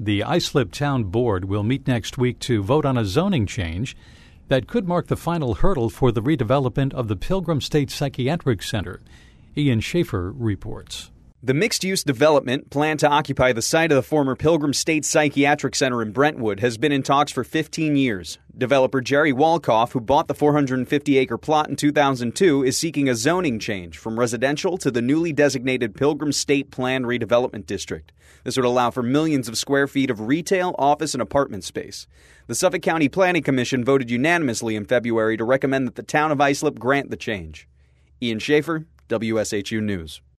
The Islip Town Board will meet next week to vote on a zoning change that could mark the final hurdle for the redevelopment of the Pilgrim State Psychiatric Center. Ian Schaefer reports. The mixed-use development, planned to occupy the site of the former Pilgrim State Psychiatric Center in Brentwood, has been in talks for 15 years. Developer Jerry Walkoff, who bought the 450-acre plot in 2002, is seeking a zoning change from residential to the newly designated Pilgrim State Planned Redevelopment District. This would allow for millions of square feet of retail, office, and apartment space. The Suffolk County Planning Commission voted unanimously in February to recommend that the town of Islip grant the change. Ian Schaefer, WSHU News.